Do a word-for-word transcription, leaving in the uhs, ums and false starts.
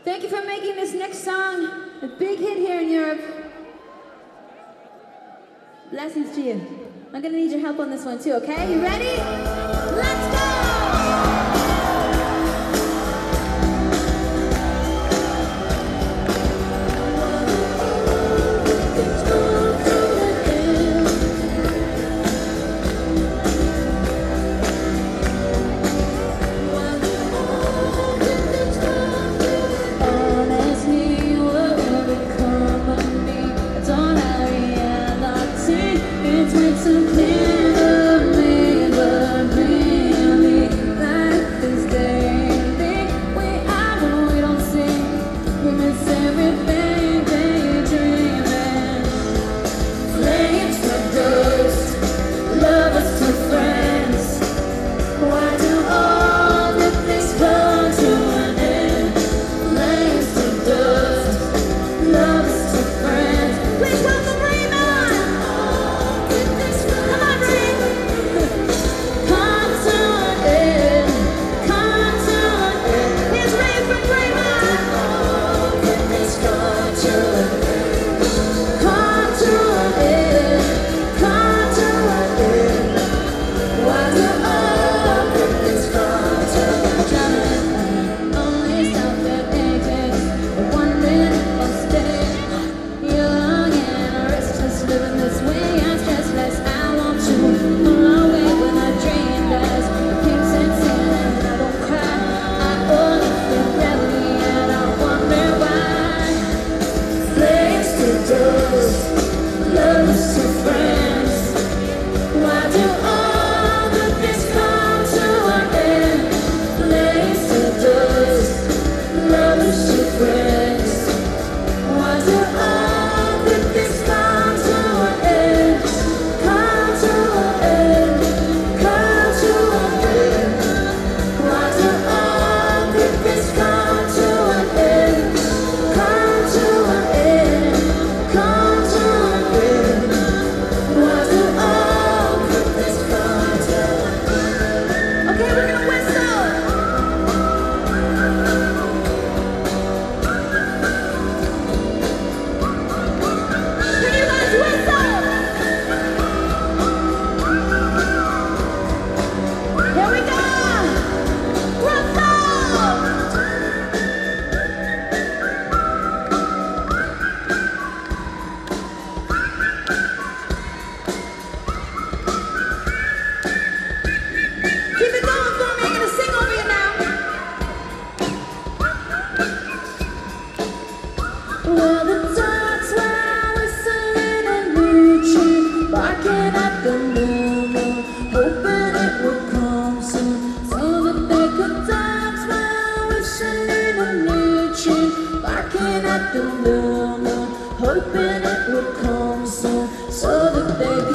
Thank you for making this next song a big hit here in Europe. Blessings to you. I'm gonna need your help on this one too, okay? You ready? Let's go! Well, the dogs were whistling a new tune, barking at the new moon, hoping it would come soon, so that they could dance. While whistling a new tune, barking at the new moon, hoping it would come soon, so that they could